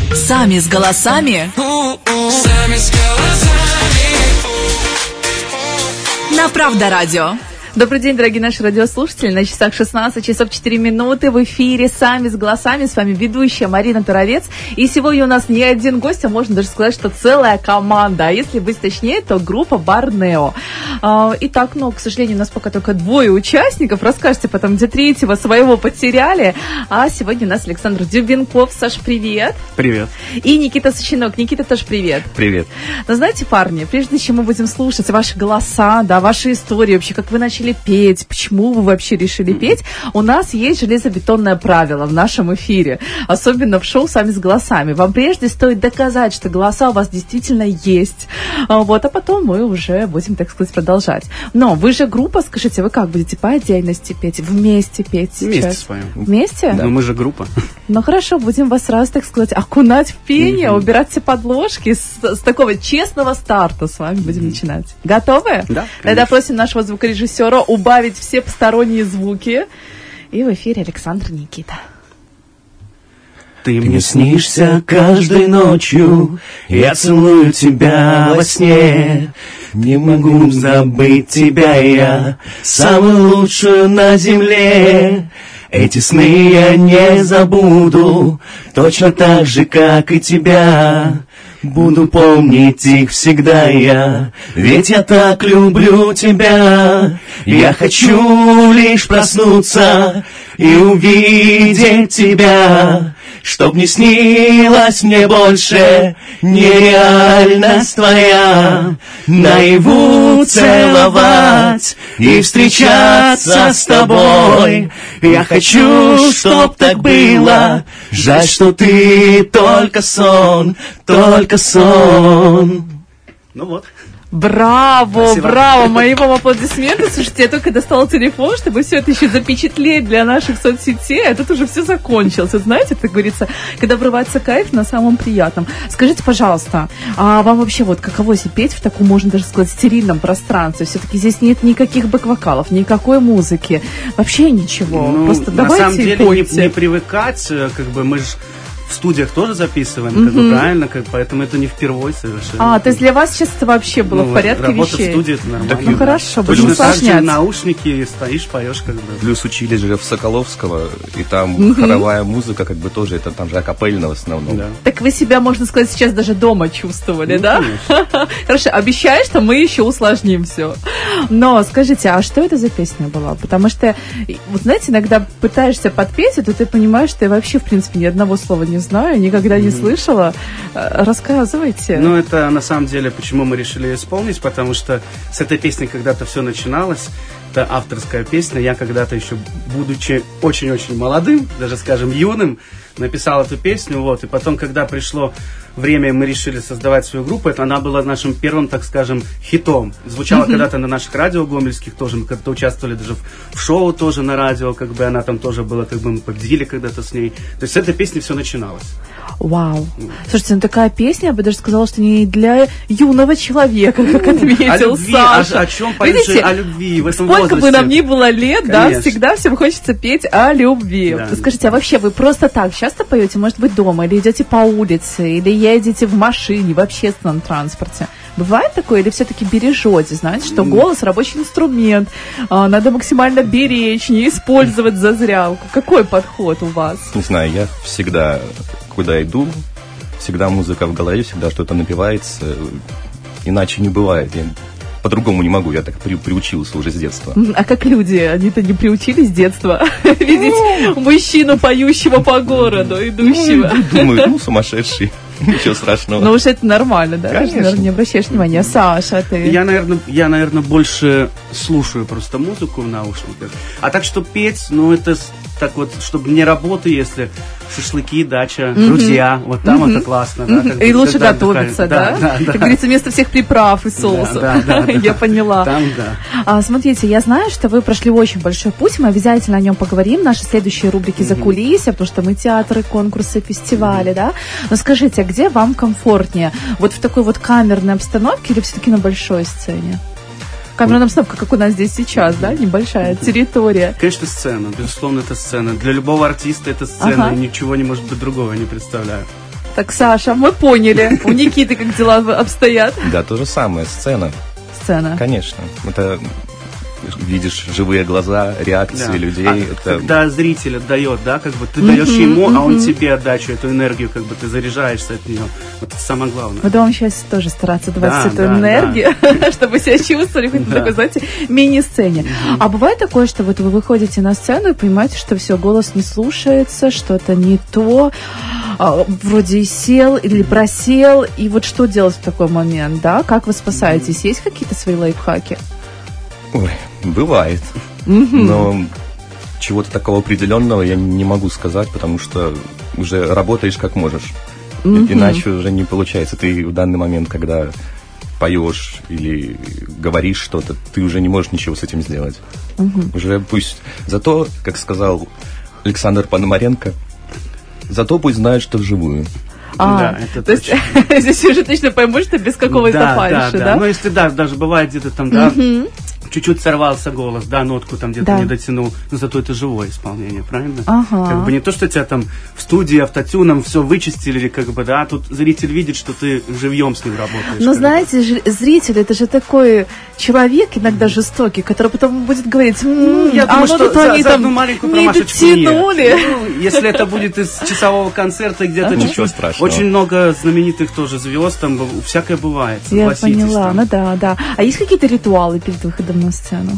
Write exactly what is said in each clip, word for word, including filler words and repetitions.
Сами с голосами. Сами с голосами. На Правда радио. Добрый день, дорогие наши радиослушатели. На часах шестнадцать часов четыре минуты в эфире «Сами с голосами». С вами ведущая Марина Туровец. И сегодня у нас не один гость, а можно даже сказать, что целая команда. А если быть точнее, то группа Борнео. Итак, ну, к сожалению, у нас пока только двое участников. Расскажите потом, где третьего своего потеряли. А сегодня у нас Александр Дюбенков. Саш, привет. Привет. И Никита Сочинок. Никита, тоже привет. Привет. Но знаете, парни, прежде чем мы будем слушать ваши голоса, да, ваши истории, вообще, как вы начали петь, почему вы вообще решили петь, у нас есть железобетонное правило в нашем эфире, особенно в шоу «Сами с голосами». Вам прежде стоит доказать, что голоса у вас действительно есть, вот, а потом мы уже будем, так сказать, продолжать. Но вы же группа, скажите, вы как будете по отдельности петь, вместе петь сейчас? Вместе споем. Вместе? Да. Но мы же группа. Ну хорошо, будем вас сразу, так сказать, окунать в пение, mm-hmm. убирать все подложки, с, с такого честного старта с вами будем mm-hmm. начинать. Готовы? Да. Тогда просим нашего звукорежиссера убавить все посторонние звуки. И в эфире Александр, Никита. Ты мне снишься каждой ночью, я целую тебя во сне. Не могу забыть тебя я, самую лучшую на земле. Эти сны я не забуду, точно так же, как и тебя. Буду помнить их всегда я, ведь я так люблю тебя. Я хочу лишь проснуться и увидеть тебя, чтоб не снилась мне больше нереальность твоя. Наяву целовать и встречаться с тобой. Я хочу, чтоб так было. Жаль, что ты только сон, только сон. Ну вот. Браво, Спасибо. браво, мои вам аплодисменты. Слушайте, я только достала телефон, чтобы все это еще запечатлеть для наших соцсетей, а тут уже все закончилось. Знаете, как говорится, когда врывается кайф на самом приятном. Скажите, пожалуйста, а вам вообще вот каково себе петь в таком, можно даже сказать, стерильном пространстве? Все-таки здесь нет никаких бэк-вокалов, никакой музыки, вообще ничего. Ну, Просто на давайте самом деле пойте. не, не привыкать, как бы мы же в студиях тоже записываем, Mm-hmm. как бы правильно, как, поэтому это не впервой совершенно. А, то есть для вас сейчас это вообще было ну, в порядке работа вещей? в студии это нормально. Ну хорошо, будем Точно так же усложнять. наушники, стоишь, поешь как бы. Плюс учились же в Соколовского, и там Мгм. хоровая музыка, как бы тоже, это там же акапельно в основном. Да. Так вы себя, можно сказать, сейчас даже дома чувствовали, Ну, да? Хорошо, обещаю, что мы еще усложним все. Но скажите, а что это за песня была? Потому что, вот знаете, иногда пытаешься подпеть, и то ты понимаешь, что я вообще, в принципе, ни одного слова не знаю, никогда не Мгм. слышала. Э, Рассказывайте. Ну, это на самом деле, почему мы решили исполнить, потому что с этой песней когда-то все начиналось. Это авторская песня. Я когда-то еще, будучи очень-очень молодым, даже, скажем, юным, написал эту песню. Вот. И потом, когда пришло время, и мы решили создавать свою группу, это она была нашим первым, так скажем, хитом. Звучала Мгм. когда-то на наших радио гомельских тоже. Мы когда-то участвовали даже в, в шоу тоже на радио, как бы она там тоже была, как бы мы победили когда-то с ней. То есть с этой песни все начиналось. Вау. Слушайте, ну такая песня, я бы даже сказала, что не для юного человека, как О отметил любви, Саша. о, о чем поешь Видите, о любви в этом сколько возрасте? бы нам ни было лет, да, Конечно. всегда всем хочется петь о любви. Да. Скажите, а вообще вы просто так часто поете, может быть, дома, или идете по улице, или едете в машине, в общественном транспорте? Бывает такое, или все-таки бережете, знаете, что голос рабочий инструмент, а, надо максимально беречь, не использовать зазря. Какой подход у вас? Не знаю, я всегда, куда иду, всегда музыка в голове, всегда что-то напевается, иначе не бывает. Я по-другому не могу, я так при, приучился уже с детства. А как люди? Они-то не приучились с детства видеть мужчину, поющего по городу, идущего. Думаю, ну, сумасшедший, ничего страшного. Ну уж это нормально, да? Конечно. Ты, наверное, не обращаешь внимания. Саша, а ты? Я, наверное, я, наверное, больше слушаю просто музыку в наушниках. А так что петь, ну, это с- так вот, чтобы не работа, если шашлыки, дача, друзья, вот там Мгм. это классно. Да, как бы, И лучше когда готовиться, отдыхаешь. да? Да, да, Как да. говорится, вместо всех приправ и соусов. Да, да, да, Я да. поняла. Там, да. А, смотрите, я знаю, что вы прошли очень большой путь, мы обязательно о нем поговорим в нашей следующей рубрике «За кулисья», потому что мы театры, конкурсы, фестивали, да? Но скажите, а где вам комфортнее? Вот в такой вот камерной обстановке или все-таки на большой сцене? Камерная обстановка, как у нас здесь сейчас, да? Небольшая территория. Конечно, сцена, безусловно, это сцена. Для любого артиста это сцена, Ага. и ничего не может быть другого, я не представляю. Так, Саша, мы поняли. У Никиты как дела обстоят? Да, то же самое, сцена. Сцена. Конечно. Это видишь живые глаза, реакции Да. людей. А это... Когда зритель отдает, да, как бы ты даешь ему, а он тебе отдачу, эту энергию, как бы ты заряжаешься от нее. Вот это самое главное. Мы будем сейчас тоже стараться давать Да, всю эту да, энергию, чтобы себя чувствовали хоть на Да. такой, знаете, мини-сцене. А бывает такое, что вот вы выходите на сцену и понимаете, что все, голос не слушается, что-то не то, а, вроде и сел или просел, и вот что делать в такой момент, да? Как вы спасаетесь? Есть какие-то свои лайфхаки? Ой, бывает. Но чего-то такого определенного я не могу сказать, потому что уже работаешь как можешь. И- Иначе уже не получается. Ты в данный момент, когда поешь или говоришь что-то, ты уже не можешь ничего с этим сделать. Уже пусть... Зато, как сказал Александр Пономаренко, зато пусть знают, что вживую. А, Да, это то есть здесь уже точно пойму, что без какого-то да, фальши, да, да? да. Ну, если, да, даже бывает где-то там, да, чуть-чуть сорвался голос, да, нотку там где-то Да. не дотянул, но зато это живое исполнение, правильно? Ага. Как бы не то, что тебя там в студии автотюном все вычистили, или как бы, да, тут зритель видит, что ты живьем с ним работаешь. Но как бы. знаете, ж- зритель это же такой человек иногда жестокий, который потом будет говорить, «М, Я а думаю, ну что тут за, они за там одну маленькую не промашечку дотянули». нет. Ну, если это будет из часового концерта, где-то Ничего чуть-чуть, страшного. очень много знаменитых тоже звезд, там б- всякое бывает, Я согласитесь. поняла, там. ну да, да. А есть какие-то ритуалы перед выходом на сцену?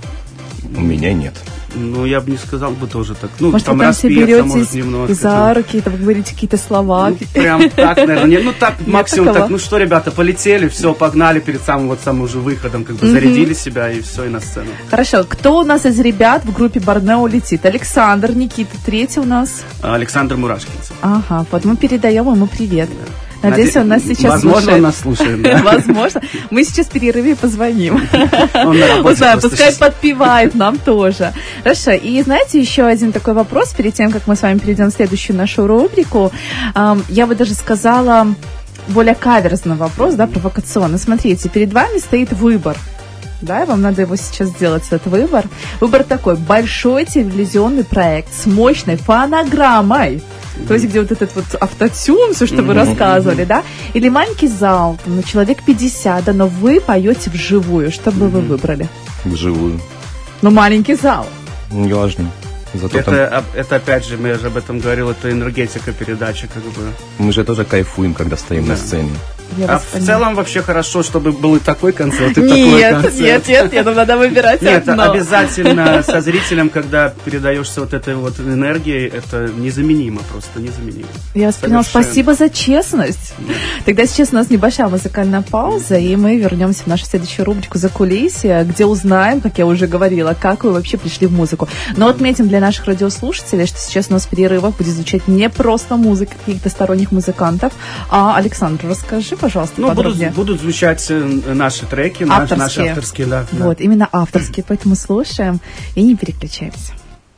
У меня нет. Ну, я бы не сказал бы тоже так. Ну, Может, там вы там все распеться, может, беретесь немножко. и за там. руки, там, вы говорите какие-то слова? Ну, прям так, наверное, нет. Ну, так, максимум такого? так, ну что, ребята, полетели, все, погнали перед самым вот самым уже выходом, как бы зарядили себя и все, и на сцену. Хорошо, кто у нас из ребят в группе Борнео летит? Александр, Никита, третий у нас. Александр Мурашкинцев. Ага, вот мы передаем ему привет. Надеюсь, Наде- он нас сейчас Возможно, слушает. он нас слушает, да. Возможно. Мы сейчас в перерыве позвоним. Он на работе Узнаю, просто пускай сейчас. подпевает нам тоже. Хорошо. И знаете, еще один такой вопрос, перед тем, как мы с вами перейдем в следующую нашу рубрику. Ам, Я бы даже сказала, более каверзный вопрос, да, провокационный. Смотрите, перед вами стоит выбор. Да, и вам надо его сейчас сделать, этот выбор. Выбор такой: большой телевизионный проект с мощной фонограммой. То есть, где вот этот вот автотюн, все, что вы рассказывали, да? Или маленький зал, там, на человек пятьдесят, да, но вы поете вживую. Что бы вы выбрали? Вживую. Ну, маленький зал. Неважно. Зато там Это, об- это опять же, я же об этом говорил, это энергетика передачи, как бы. мы же тоже кайфуем, когда стоим на Да. сцене. Я А вас в поняла. целом вообще хорошо, чтобы был и такой концерт, и такой Нет, концерт. нет, нет, нет, нам надо выбирать Нет, одно. обязательно со зрителем, когда передаешься вот этой вот энергией, это незаменимо, просто незаменимо. Я вас поняла. Совершенно. Спасибо за честность. Тогда сейчас у нас небольшая музыкальная пауза, и мы вернемся в нашу следующую рубрику «Закулисье», где узнаем, как я уже говорила, как вы вообще пришли в музыку. Но отметим для наших радиослушателей, что сейчас у нас в перерывах будет звучать не просто музыка каких-то сторонних музыкантов. А, Александр, расскажи, пожалуйста, Ну, будут, подробнее. будут звучать э, наши треки, наши, Авторские. наши авторские, да. да. Вот, именно авторские, поэтому слушаем и не переключаемся.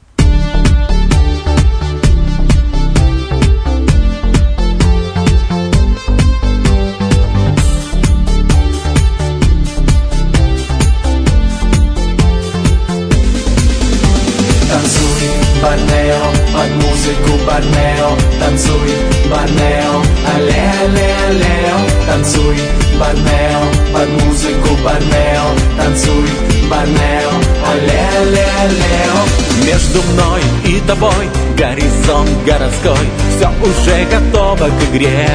Танцуй, Борнео, под музыку Борнео. Танцуй, Борнео, але, але, алео. Танцуй, Борнео, под музыку Борнео. Танцуй, Борнео, але, але, алео. Между мной и тобой горизонт городской. Все уже готово к игре.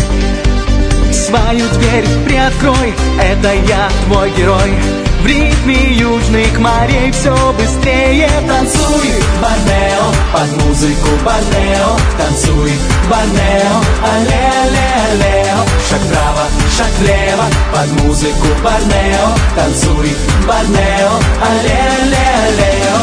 Свою дверь приоткрой, это я, твой герой. В ритме южных морей все быстрее. Танцуй, Борнео, под музыку Борнео. Танцуй, Борнео, але, але, алео. Шаг вправо, шаг влево, под музыку Борнео. Танцуй, Борнео, але, але, алео.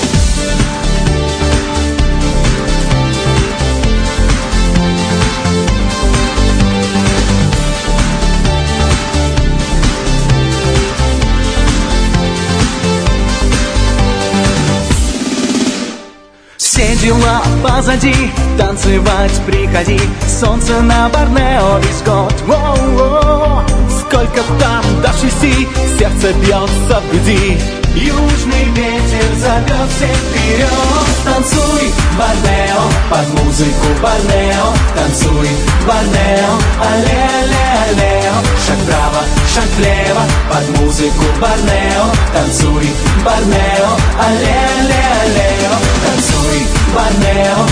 Все дела позади, танцевать приходи. Солнце на Борнео весь год. Воу-воу. Сколько там до шести, сердце бьется в груди. Южный ветер зовет всех вперед. Танцуй, Борнео, под музыку Борнео. Танцуй, Борнео, але-але-алео. Шаг вправо, шаг влево, под музыку Борнео. Танцуй, Борнео, але-але-алео. Танцуй, Борнео.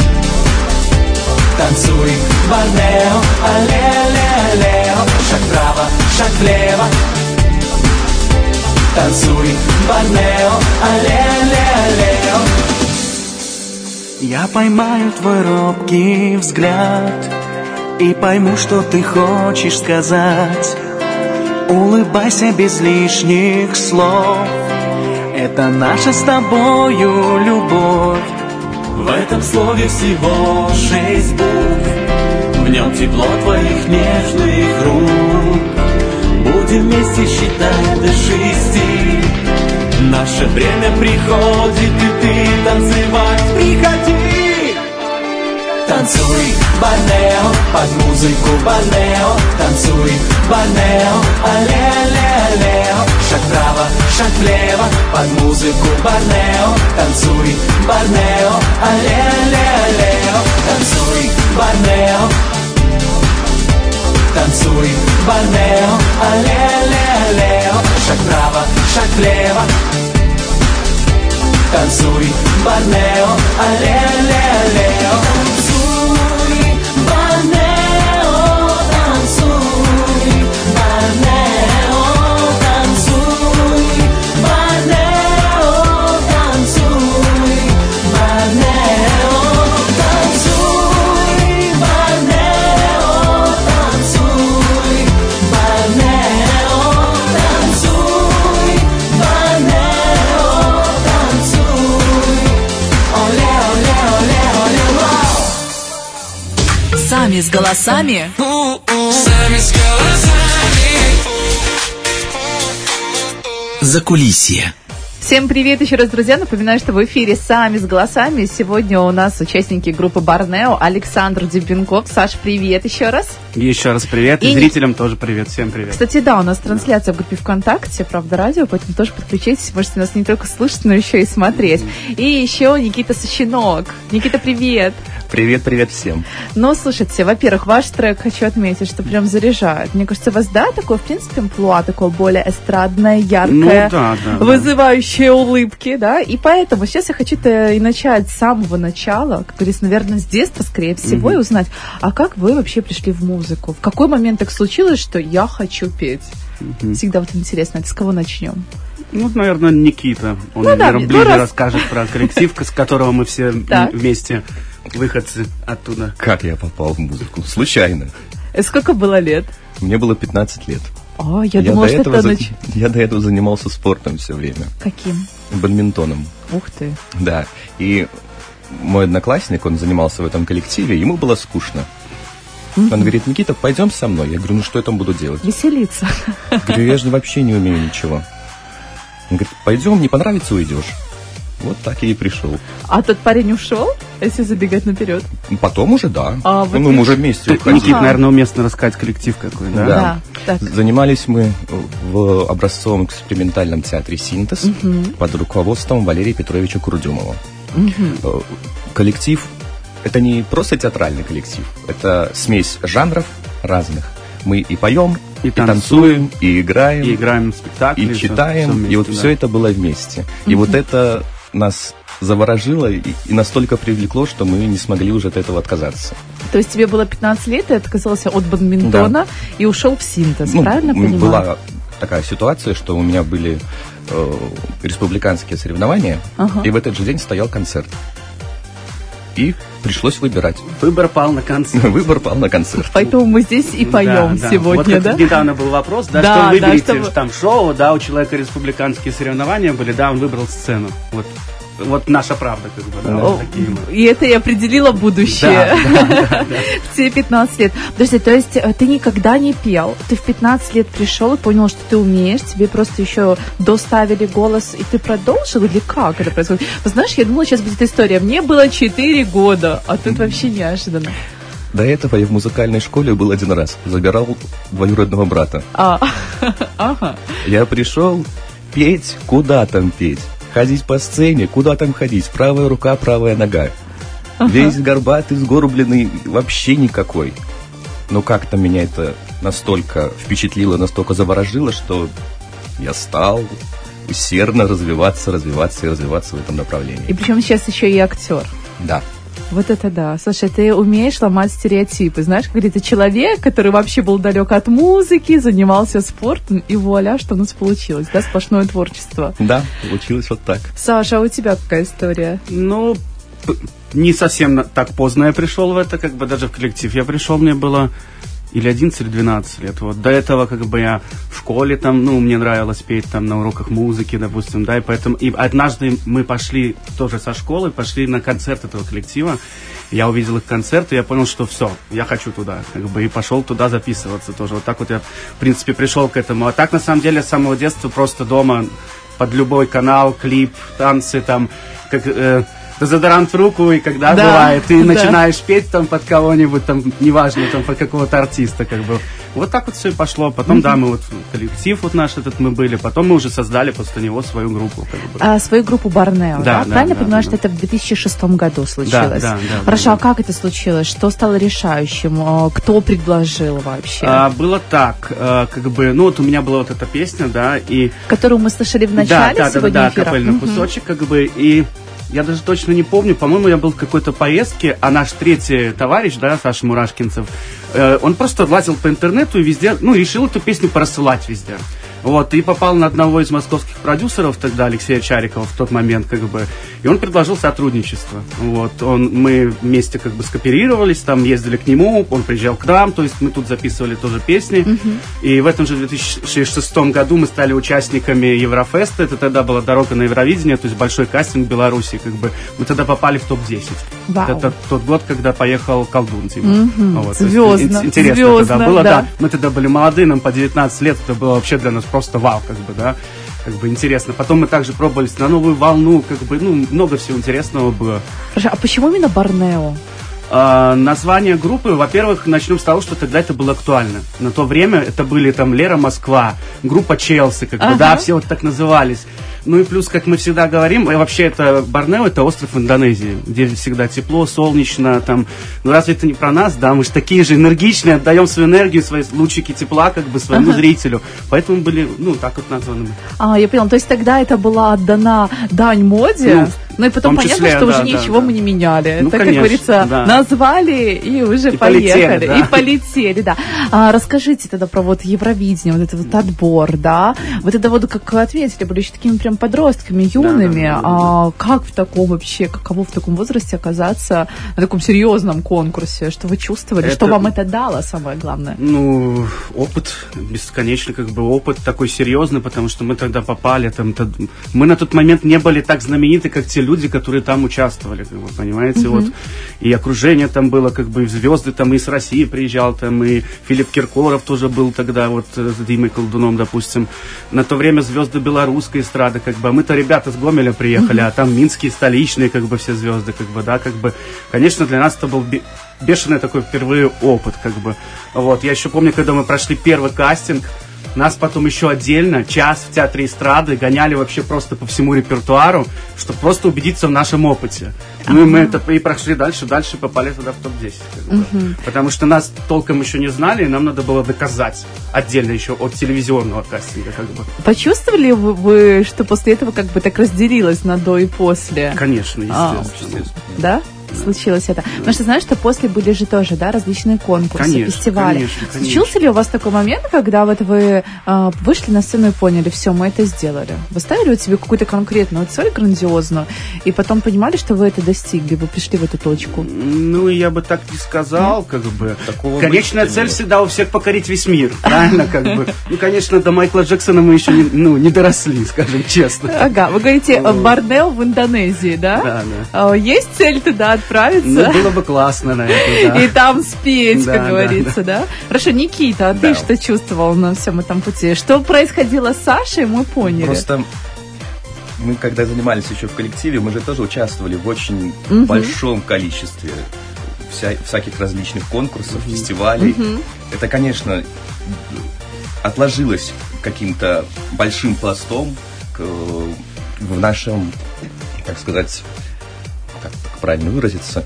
Танцуй, Борнео, але-але-алео. Шаг вправо, шаг влево. Танцуй, Борнео, але-але-алео. Я поймаю твой робкий взгляд и пойму, что ты хочешь сказать. Улыбайся без лишних слов. Это наша с тобою любовь. В этом слове всего шесть букв. В нем тепло твоих нежных рук. Будем вместе считать до шести. Наше время приходит, и ты танцевать приходи. Танцуй, Борнео, под музыку Борнео. Танцуй, Борнео, але-але-алео. Шаг вправо, шаг влево, под музыку Борнео. Танцуй, Борнео, але-але-алео. Танцуй, Борнео. Танцуй, Борнео, але-але-алео. Шаг вправо, шаг влево. Танцуй, Борнео, але-але-алео. Танцуй, Борнео, танцуй, Борнео, танцуй, Борнео, танцуй, Борнео, танцуй, Борнео, танцуй, Борнео, танцуй, Борнео, танцуй. Оле, оле, оле, оле, вау. Сами с голосами. Сами с голосами. Закулисье. Всем привет еще раз, друзья. Напоминаю, что в эфире «Сами с голосами». Сегодня у нас участники группы Борнео Александр Дюбенков. Саш, привет еще раз. Еще раз привет. И, и зрителям тоже привет. Всем привет. Кстати, да, у нас трансляция в группе ВКонтакте, Правда Радио, поэтому тоже подключайтесь. Можете нас не только слушать, но еще и смотреть. Mm-hmm. И еще Никита Сощенок. Никита, привет. Привет, привет всем. Ну, слушайте, во-первых, ваш трек хочу отметить, что прям заряжает. Мне кажется, у вас, да, такое, в принципе, амплуа, такое более эстрадное, яркое, ну, да, да, вызывающее да. улыбки, да, и поэтому сейчас я хочу-то и начать с самого начала, как говорится, наверное, с детства, скорее всего, mm-hmm. и узнать, а как вы вообще пришли в музыку? В какой момент так случилось, что я хочу петь? Mm-hmm. Всегда вот интересно, это с кого начнем? Ну, наверное, Никита. Он, ну, наверное, да, ближе ну, раз... расскажет про коллектив, с которого мы все вместе выходцы оттуда. Как я попал в музыку? Случайно. Сколько было лет? Мне было пятнадцать лет. О, я, я думала, что это... За... Нач... Я до этого занимался спортом все время. Каким? Бадминтоном. Ух ты. Да. И мой одноклассник, он занимался в этом коллективе, ему было скучно. Mm-hmm. Он говорит: Никита, пойдем со мной. Я говорю: ну что я там буду делать? Веселиться. Я говорю: я же вообще не умею ничего. Он говорит: пойдем, не понравится, уйдешь. Вот так я и пришел. А тот парень ушел, если забегать наперед? Потом уже, да. А, вот ну, мы уже вместе уходили. Никит, наверное, уместно рассказать коллектив какой, да? Да. да Занимались мы в образцовом экспериментальном театре «Синтез» угу. под руководством Валерия Петровича Курдюмова. Угу. Коллектив – это не просто театральный коллектив, это смесь жанров разных. Мы и поем, и, и танцуем, танцуем, и играем, и играем в спектакле, и читаем, все, все вместе, и вот да. все это было вместе. И угу. вот это нас заворожило и, и настолько привлекло, что мы не смогли уже от этого отказаться. То есть тебе было пятнадцать лет, ты отказался от бадминтона да. и ушел в «Синтез», ну, правильно понимаю? Была такая ситуация, что у меня были э, республиканские соревнования, ага. и в этот же день стоял концерт. И пришлось выбирать. Выбор пал на концерт. Выбор пал на концерт. Поэтому мы здесь и поем да, сегодня, вот да? Вот недавно был вопрос, да, да что вы выберете, да, чтобы... там шоу, да, у человека республиканские соревнования были, да, он выбрал сцену. Вот. Вот наша правда, как бы, да, вот такие мы. И это и определило будущее. Да, да, да, да. В тебе пятнадцать лет. Подожди, то есть ты никогда не пел, ты в пятнадцать лет пришел и понял, что ты умеешь, тебе просто еще доставили голос, и ты продолжил, или как это происходит? Вы знаешь, я думала, сейчас будет история. Мне было четыре года, а тут вообще неожиданно. До этого я в музыкальной школе был один раз. Забирал двоюродного брата. А, ага. Я пришел, петь, куда там петь? Ходить по сцене, куда там ходить? Правая рука, правая нога. Ага. Весь горбатый, сгорбленный, вообще никакой. Но как-то меня это настолько впечатлило, настолько заворожило, что я стал усердно развиваться, развиваться и развиваться в этом направлении. И причем сейчас еще и актер. Да. Вот это да. Слушай, ты умеешь ломать стереотипы. Знаешь, как говорится, человек, который вообще был далек от музыки, занимался спортом, и вуаля, что у нас получилось, да, сплошное творчество. Да, получилось вот так. Саша, а у тебя какая история? Ну, не совсем на- так поздно я пришел в это, как бы даже в коллектив я пришел, мне было или одиннадцать, или двенадцать лет. Вот до этого как бы я в школе там, ну, мне нравилось петь там на уроках музыки, допустим, да, и поэтому, и однажды мы пошли тоже со школы, пошли на концерт этого коллектива, я увидел их концерт, и я понял, что все, я хочу туда, как бы, и пошел туда записываться тоже. Вот так вот я, в принципе, пришел к этому. А так, на самом деле, с самого детства просто дома под любой канал, клип, танцы там, как... Э, дезодорант в руку, и когда да, бывает, ты да. начинаешь петь там под кого-нибудь, там, неважно, там, под какого-то артиста, как бы. Вот так вот все и пошло. Потом, mm-hmm. да, мы вот, коллектив вот наш этот мы были, потом мы уже создали после него свою группу, как бы. А, свою группу Борнео, да? Да, да, Правильно да, понимаю, да, что да. это в две тысячи шестом году случилось? Да, да, да. Хорошо, да, а да. как это случилось? Что стало решающим? Кто предложил вообще? А, было так, а, как бы, ну, вот у меня была вот эта песня, да, и... Которую мы слышали в начале да, да, сегодня да, да, эфира? капельный Мгм. кусочек, как бы, и... Я даже точно не помню, по-моему, я был в какой-то поездке, а наш третий товарищ, да, Саша Мурашкинцев, э, он просто лазил по интернету и везде, ну, решил эту песню порассылать везде. Вот, и попал на одного из московских продюсеров тогда, Алексея Чарикова, в тот момент, как бы, и он предложил сотрудничество. Вот, он, мы вместе, как бы, скооперировались, там, ездили к нему, он приезжал к нам, то есть мы тут записывали тоже песни, Мгм. и в этом же две тысячи шестом году мы стали участниками Еврофеста, это тогда была дорога на Евровидение, то есть большой кастинг в Беларуси, как бы, мы тогда попали в топ десять. Вау. Это тот год, когда поехал колдун, типа. Мгм. Вот, то есть Звездно, ин- интересно звездно, тогда было, да. да. Мы тогда были молодые, нам по девятнадцать лет, это было вообще для нас просто вау, как бы, да, как бы интересно. Потом мы также пробовались на новую волну, как бы, ну, много всего интересного было. Хорошо, а почему именно Борнео? А, название группы, во-первых, начнем с того, что тогда это было актуально. На то время это были там Лера Москва, группа Челси, как бы, Ага. да, все вот так назывались. Ну и плюс, как мы всегда говорим, и вообще это Борнео, это остров Индонезии, где всегда тепло, солнечно, там, ну разве это не про нас, да, мы же такие же энергичные, отдаем свою энергию, свои лучики тепла, как бы, своему Ага. зрителю, поэтому были, ну, так вот названы. А, я поняла, то есть тогда это была отдана дань моде, Ну, ну, и потом в том понятно, числе, что да, уже да, ничего да. мы не меняли. Ну, так, конечно, как говорится, да. назвали и уже И поехали. полетели, да. И полетели, да. А, расскажите тогда про вот Евровидение, вот этот вот отбор, да. Вот это вот, как вы ответили, были еще такими прям подростками, юными. да, да, да, А, как в таком вообще, каково в таком возрасте оказаться на таком серьезном конкурсе? Что вы чувствовали? Это- Что вам это дало, самое главное? Ну, опыт, бесконечный, как бы, опыт такой серьезный, потому что мы тогда попали, там, то- мы на тот момент не были так знамениты, как те люди, которые там участвовали, как бы, понимаете, вот, и окружение там было, как бы, звезды там и с России приезжал, там, и Филипп Киркоров тоже был тогда, вот, э, с Димой Колдуном, допустим, на то время звезды белорусской эстрады, как бы, а мы-то ребята с Гомеля приехали, а там минские, столичные, как бы, все звезды, как бы, да, как бы, конечно, для нас это был бе- бешеный такой впервые опыт, как бы, вот, я еще помню, когда мы прошли первый кастинг, нас потом еще отдельно час в театре эстрады гоняли вообще просто по всему репертуару, чтобы просто убедиться в нашем опыте. Ну и мы это и прошли дальше, дальше попали туда в топ десять. Как бы. Потому что нас толком еще не знали, и нам надо было доказать отдельно еще от телевизионного кастинга. Как бы. Почувствовали вы, вы, что после этого как бы так разделилось на до и после? Конечно, А, естественно. Да? Случилось это. Потому что знаешь, что после были же тоже, да, различные конкурсы, Конечно, фестивали. конечно, конечно. Случился ли у вас такой момент, когда вот вы а, вышли на сцену и поняли, все, мы это сделали? Вы ставили вот себе какую-то конкретную цель грандиозную, и потом понимали, что вы это достигли, вы пришли в эту точку? Ну, я бы так не сказал, как бы. Такого Конечная быть цель нет. всегда у всех покорить весь мир, правильно, как бы. Ну, конечно, до Майкла Джексона мы еще не, ну, не доросли, скажем честно. Ага, вы говорите, Вот. Борнео в Индонезии, да? Да, да. А, есть цель туда отправиться? Ну, было бы классно на это, да. И там спеть, Да, как да, говорится, да? Хорошо, Никита, а ты Да. что чувствовал на всем этом пути? Что происходило с Сашей, мы поняли. Просто мы, когда занимались еще в коллективе, мы же тоже участвовали в очень Мгм. большом количестве вся- всяких различных конкурсов, фестивалей. Это, конечно, отложилось каким-то большим пластом э, в нашем, как сказать, как, как правильно выразиться,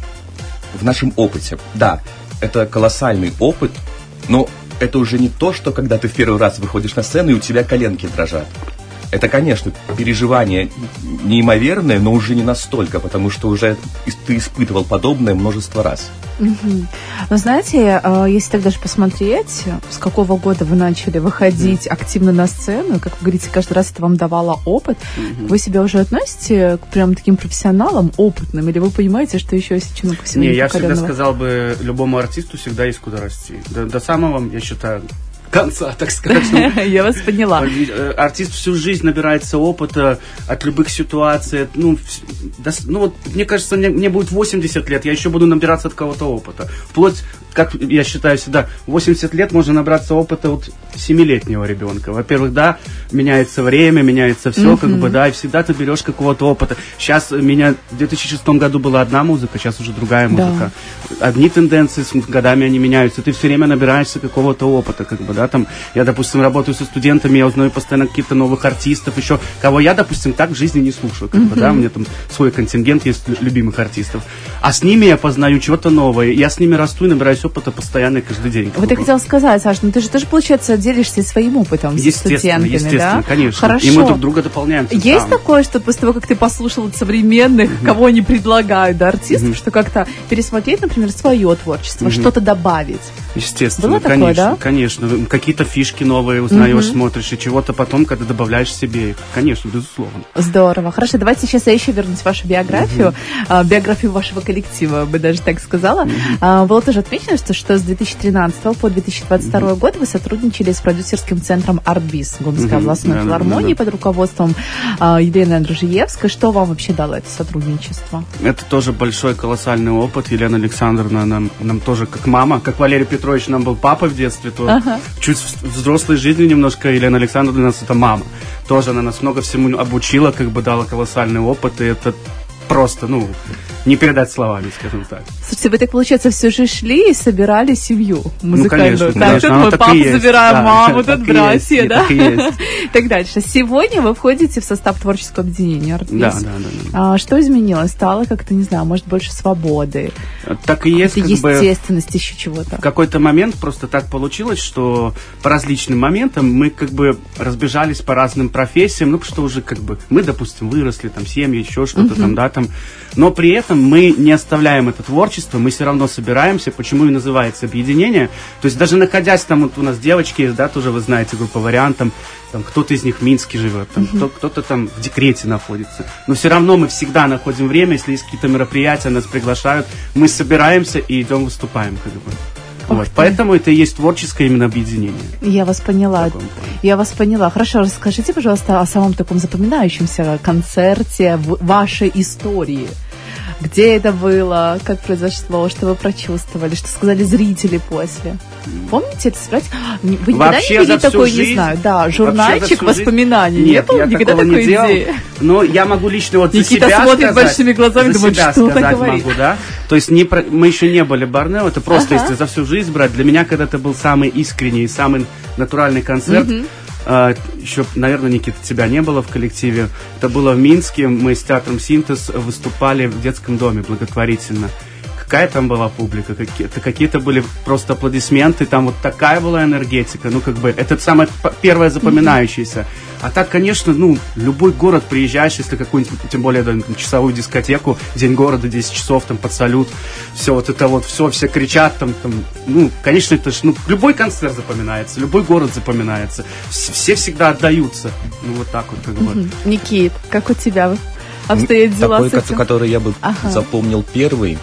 в нашем опыте. Да, это колоссальный опыт, но это уже не то, что когда ты в первый раз выходишь на сцену, и у тебя коленки дрожат. Это, конечно, переживание неимоверное, но уже не настолько, потому что уже ты испытывал подобное множество раз. Угу. Но знаете, если так даже посмотреть, с какого года вы начали выходить активно на сцену, как вы говорите, каждый раз это вам давало опыт, угу. Вы себя уже относите к прям таким профессионалам, опытным, или вы понимаете, что еще есть чинок всего не, я всегда сказал бы, любому артисту всегда есть куда расти. До, до самого, я считаю, конца, так скажем. Я вас поняла. Артист всю жизнь набирается опыта от любых ситуаций. Ну, ну вот, мне кажется, мне, мне будет восемьдесят лет, я еще буду набираться от кого-то опыта. Вплоть, как я считаю всегда, восемьдесят лет можно набраться опыта от семилетнего ребенка. Во-первых, да, меняется время, меняется все, mm-hmm. как бы, да, и всегда ты берешь какого-то опыта. Сейчас у меня в две тысячи шестом году была одна музыка, сейчас уже другая музыка. Да. Одни тенденции, с годами они меняются, ты все время набираешься какого-то опыта, как бы, да, там, я, допустим, работаю со студентами, я узнаю постоянно каких-то новых артистов, еще, кого я, допустим, так в жизни не слушаю, как mm-hmm. бы, да, у меня там свой контингент есть любимых артистов, а с ними я познаю чего-то новое, я с ними расту и набираюсь опыта постоянно каждый день. Вот я хотела сказать, Саш, ну ты же тоже, получается, делишься своим опытом с студентами, естественно, да? Конечно, Хорошо. И мы друг друга дополняем. Есть такое, что после того, как ты послушал современных, mm-hmm. кого они предлагают, да, артистов, mm-hmm. что как-то пересмотреть, например, свое творчество, mm-hmm. что-то добавить? Естественно, было конечно, такое, да? конечно. Какие-то фишки новые узнаешь, mm-hmm. смотришь, и чего-то потом, когда добавляешь себе их. Конечно, безусловно. Здорово. Хорошо, давайте сейчас я еще вернусь в вашу биографию, mm-hmm. а, биографию вашего коллектива, бы даже так сказала. Mm-hmm. А, было тоже отмечено, что, что с две тысячи тринадцатого по две тысячи двадцать второй mm-hmm. год вы сотрудничали с продюсерским центром «Артбиз» Гомельской mm-hmm. областной yeah, филармонии yeah, yeah. под руководством а, Елены Андружиевской. Что вам вообще дало это сотрудничество? Это тоже большой, колоссальный опыт. Елена Александровна нам, нам тоже как мама, как Валерий Петрович нам был папа в детстве, то ага. чуть в взрослой жизни немножко Елена Александровна у нас это мама. Тоже она нас много всему обучила, как бы дала колоссальный опыт, и это просто, ну, не передать словами, скажем так. Слушайте, вы так, получается, все же шли и собирали семью музыкальную. Ну, конечно, конечно. Так, тут мы папу забираем, да, маму, тут братья, да? Так и есть. Так дальше. Сегодня вы входите в состав творческого объединения «Артбиз». Да, да, да. да. А, что изменилось? Стало как-то, не знаю, может, больше свободы? Так и есть. Как естественность, бы, еще чего-то. В какой-то момент просто так получилось, что по различным моментам мы как бы разбежались по разным профессиям, ну, что уже как бы мы, допустим, выросли, там, семьи, еще что-то uh-huh. там, да, там. Но при этом мы не оставляем это творчество, мы все равно собираемся, почему и называется объединение. То есть даже находясь там, вот у нас девочки есть, да, тоже вы знаете, группа «Вариант», там, там кто-то из них в Минске живет, там, uh-huh. кто, кто-то там в декрете находится. Но все равно мы всегда находим время, если есть какие-то мероприятия, нас приглашают, мы собираемся и идем выступаем, как бы. Вот. Поэтому это и есть творческое именно объединение. Я вас поняла. Я вас поняла. Хорошо, расскажите, пожалуйста, о самом таком запоминающемся концерте в вашей истории. Где это было, как произошло, что вы прочувствовали, что сказали зрители после. Помните это? Спрашивать? Вы никогда вообще не видели такое, жизнь, не знаю, да, журнальчик воспоминаний? Нет, не было я никогда такого такой не делал. идеи? Но я могу лично вот Никита за себя смотрит сказать, большими глазами, за думает, себя что сказать он говорит. могу, да? То есть не про... мы еще не были Барнео, это просто ага. если за всю жизнь брать. Для меня когда-то был самый искренний, самый натуральный концерт. Угу. Uh, еще, наверное, Никита, тебя не было в коллективе. Это было в Минске. Мы с театром «Синтез» выступали в детском доме благотворительно. Какая там была публика, какие-то, какие-то были просто аплодисменты, там вот такая была энергетика, ну, как бы, это самое первое запоминающееся. А так, конечно, ну, любой город приезжаешь, если какую-нибудь, тем более, да, часовую дискотеку, День города, десять часов, там, под салют, все вот это вот, все, все кричат, там, там, ну, конечно, это ж, ну, любой концерт запоминается, любой город запоминается, все, все всегда отдаются, ну, вот так вот, как бы. Никит, как у тебя обстоят дела такой, с этим? Который я бы ага. запомнил первый.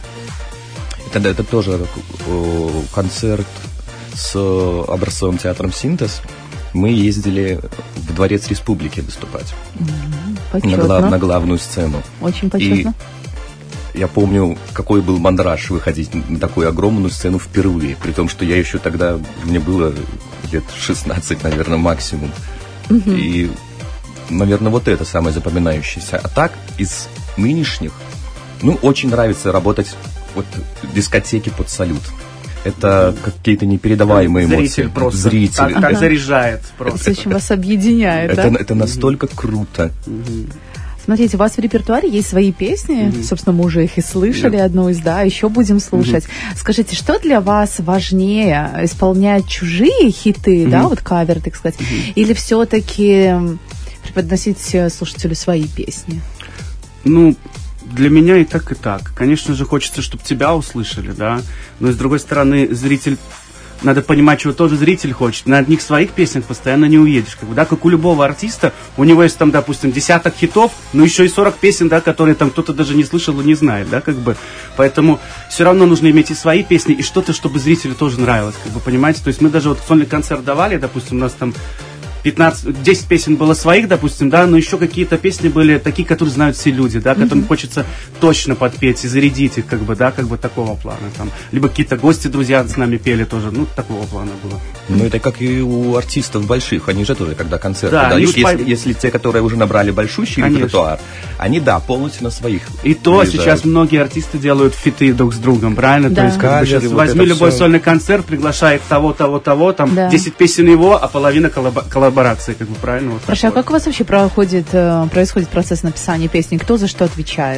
Это, это тоже э, концерт с образцовым театром «Синтез». Мы ездили в Дворец Республики выступать. Mm-hmm. на, глав, на главную сцену. Очень почетно. И я помню, какой был мандраж выходить на такую огромную сцену впервые. При том, что я еще тогда, мне было лет шестнадцать, наверное, максимум. Mm-hmm. И, наверное, вот это самое запоминающееся. А так, из нынешних, ну, очень нравится работать вот в дискотеке под салют. это какие-то непередаваемые эмоции. Зритель просто. Зритель. Так, так Ага. заряжает просто. Это очень вас объединяет, Это, да? это настолько круто. Смотрите, у вас в репертуаре есть свои песни, Мгм. собственно, мы уже их и слышали, Да. одну из, да, еще будем слушать. Скажите, что для вас важнее, исполнять чужие хиты, да, вот кавер, так сказать, или все-таки преподносить э, слушателю свои песни? Ну, для меня и так, и так. Конечно же, хочется, чтобы тебя услышали, да. Но, с другой стороны, зритель... Надо понимать, чего тоже зритель хочет. На одних своих песнях постоянно не уедешь. Как бы, да, как у любого артиста, у него есть там, допустим, десяток хитов, но еще и сорок песен, да, которые там кто-то даже не слышал и не знает, да, как бы. Поэтому все равно нужно иметь и свои песни, и что-то, чтобы зрителю тоже нравилось, как бы, понимаете. То есть мы даже вот сольный концерт давали, допустим, у нас там пятнадцать, десять песен было своих, допустим, да, но еще какие-то песни были такие, которые знают все люди, да, которым mm-hmm. хочется точно подпеть и зарядить их, как бы, да, как бы такого плана там. Либо какие-то гости, друзья с нами пели тоже, ну, такого плана было. Ну, это как и у артистов больших, они же тоже, когда концерты Да, дают, они если, ж по- если те, которые уже набрали большущий Конечно. репертуар, они, да, полностью на своих И то выезжают. сейчас многие артисты делают фиты друг с другом, правильно? Да. То есть, как бы, Каверы, сейчас вот возьми это любой всё. сольный концерт, приглашает того, того, того, там Да. десять песен его, а половина коллаба- коллаборации, как бы, правильно? Вот Хорошо, а такое. как у вас вообще проходит, э, происходит процесс написания песни? Кто за что отвечает?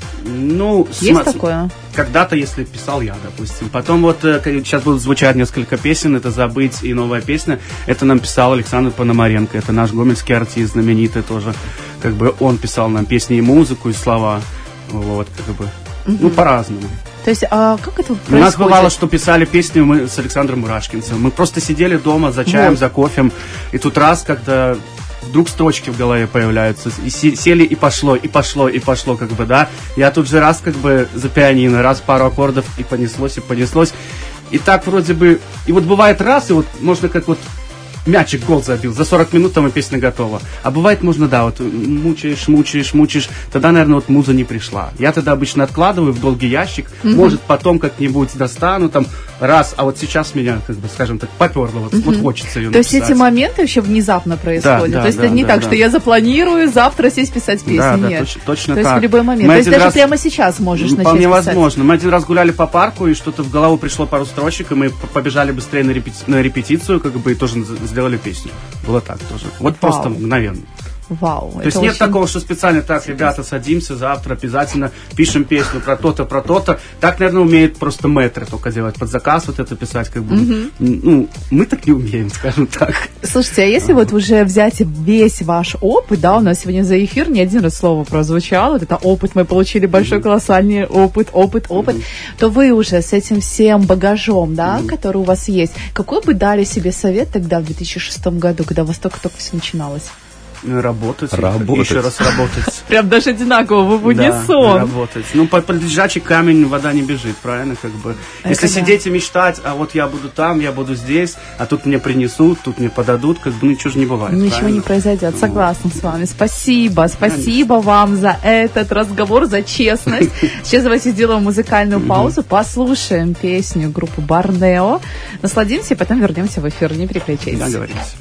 Ну, Есть сма- такое? Когда-то, если писал я, допустим. Потом вот э, к- сейчас будут звучать несколько песен. Это «Забыть» и новая песня. Это нам писал Александр Пономаренко. Это наш гомельский артист, знаменитый тоже. Как бы он писал нам песни и музыку, и слова. Вот, как бы. Ну, по-разному. То есть, а как это происходит? У нас бывало, что писали песню мы с Александром Мурашкинцем. Мы просто сидели дома за чаем, Вот. за кофем. И тут раз, когда вдруг строчки в голове появляются, и се- сели, и пошло, и пошло, и пошло, как бы, да. Я тут же раз, как бы, за пианино, раз пару аккордов, и понеслось, и понеслось. И так вроде бы... И вот бывает раз, и вот можно как вот мячик гол забил, за сорок минут там и песня готова. А бывает можно, да, вот мучаешь, мучаешь, мучаешь, тогда, наверное, вот муза не пришла. Я тогда обычно откладываю в долгий ящик, Мгм. может, потом как-нибудь достану, там, раз, а вот сейчас меня, как бы, скажем так, поперло, вот, вот хочется ее То есть написать. эти моменты вообще внезапно происходят? Да, да, То есть да, это не да, так, да. что я запланирую завтра сесть писать песни, Да, да, нет. точ- точно То есть так. в любой момент. Мы То есть один даже раз- прямо сейчас можешь начать Вполне писать. возможно. Мы один раз гуляли по парку, и что-то в голову пришло пару строчек, и мы п- побежали быстрее на, репети- на репетицию, как бы, и тоже з- сделали песню. Было так тоже. Вот Вау. просто мгновенно. Вау. То это есть нет очень- такого, что специально так, ребята, садимся завтра, обязательно пишем песню про то-то, про то-то. Так, наверное, умеют просто мэтры только делать под заказ, вот это писать, как бы. Мгм. Ну, мы так не умеем, скажем так. Слушайте, а если вот уже взять весь ваш опыт, да, у нас сегодня за эфир не один раз слово прозвучало, вот это опыт, мы получили большой колоссальный опыт, опыт, опыт, то вы уже с этим всем багажом, да, который у вас есть, какой бы дали себе совет тогда в две тысячи шестом году, когда у вас только-только все начиналось? Работать. Работать. Еще раз работать. Прям даже одинаково, вы в Да, унисон. работать. Ну, под, под лежачий камень вода не бежит, правильно, как бы. Это Если да. сидеть и мечтать, а вот я буду там, я буду здесь, а тут мне принесут, тут мне подадут, как бы, ну, ничего же не бывает. Ничего правильно? не произойдет, согласна с вами. Спасибо, спасибо вам за этот разговор, за честность. Сейчас давайте сделаем музыкальную паузу, послушаем песню группы Борнео, насладимся и потом вернемся в эфир. Не переключайтесь. Договорились.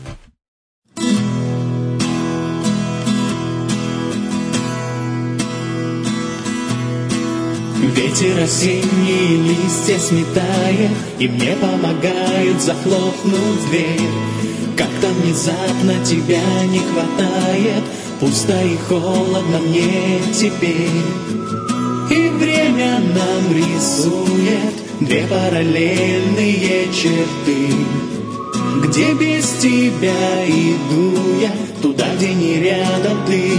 Ветер осенние листья сметает, и мне помогают захлопнуть дверь. Как-то внезапно тебя не хватает, пусто и холодно мне теперь. И время нам рисует две параллельные черты. Где без тебя иду я, туда, где не рядом ты.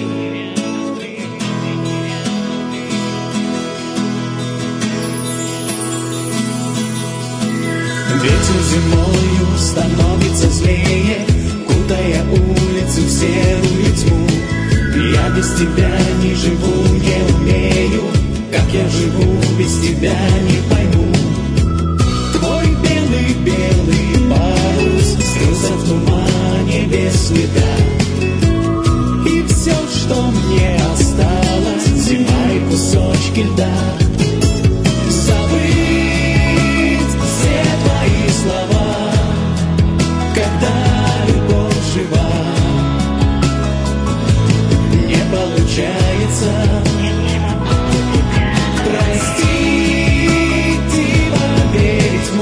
Ветер зимою становится злее, кутая улицы в серую тьму. Я без тебя не живу, не умею, как я живу без тебя не пойму. Твой белый-белый парус скрылся в тумане без следа. И все, что мне осталось, зима и кусочки льда. Все твои слова, когда любовь жива, не получается простить и поверить в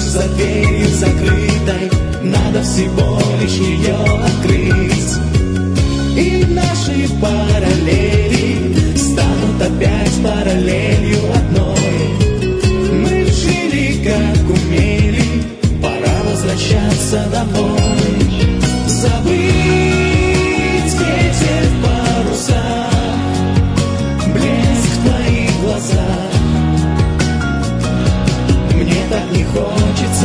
за дверью закрытой, надо всего лишь ее открыть. И наши параллели станут опять параллелью одной. Мы жили как умели, пора возвращаться домой. Забыть ветер в паруса, блеск в твоих глазах. Мне так не хочется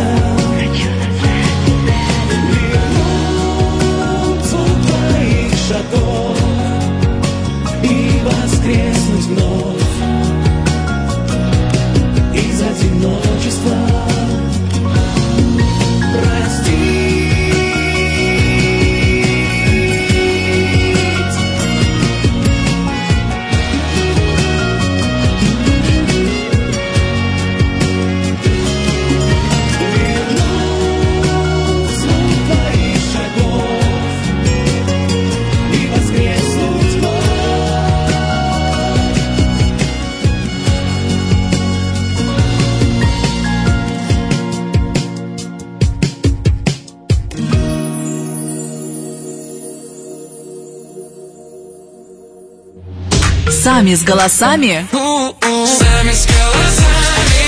вернуть звук твоих шагов и воскреснуть вновь из одиночества. Сами с голосами. Сами с голосами.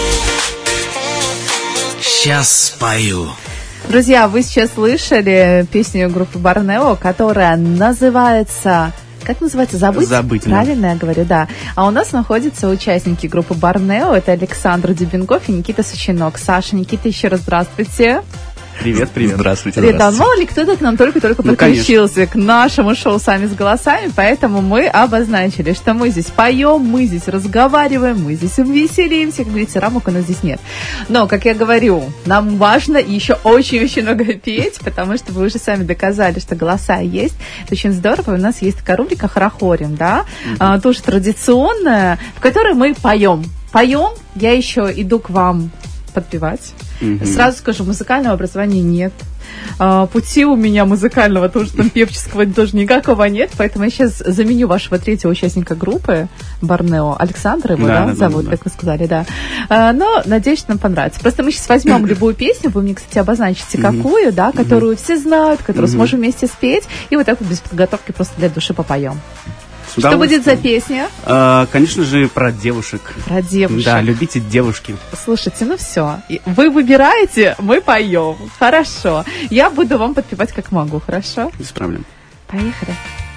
Сейчас спою. Друзья, вы сейчас слышали песню группы Борнео, которая называется... Как называется? Забыть? Забыть, да. Правильно я говорю, да. А у нас находятся участники группы Борнео. Это Александр Дебенков и Никита Сочинок. Саша, Никита, еще раз здравствуйте. Привет, привет. Здравствуйте. Ребята, здравствуйте. мало ли кто-то к нам только-только Ну, подключился к нашему шоу «Сами с голосами», поэтому мы обозначили, что мы здесь поем, мы здесь разговариваем, мы здесь веселимся, как говорится, рамок у нас здесь нет. Но, как я говорю, нам важно еще очень-очень много петь, потому что вы уже сами доказали, что голоса есть. Это очень здорово. У нас есть такая рубрика «Хорохорим», да, mm-hmm. а, тоже традиционная, в которой мы поем. Поем, я еще иду к вам подпевать. Mm-hmm. Сразу скажу, музыкального образования нет. А, пути у меня музыкального, тоже там певческого тоже никакого нет, поэтому я сейчас заменю вашего третьего участника группы Борнео, Александра его, да, да, да зовут, да, да. Как вы сказали, да. А, но надеюсь, что нам понравится. Просто мы сейчас возьмем любую песню, вы мне, кстати, обозначите, mm-hmm. какую, да, которую mm-hmm. все знают, которую mm-hmm. сможем вместе спеть, и вот так вот без подготовки просто для души попоем. Что будет за песня? А, конечно же, про девушек. Про девушек. Да, любите девушки. Слушайте, ну все. Вы выбираете, мы поем. Хорошо. Я буду вам подпевать как могу, хорошо? Без проблем. Поехали.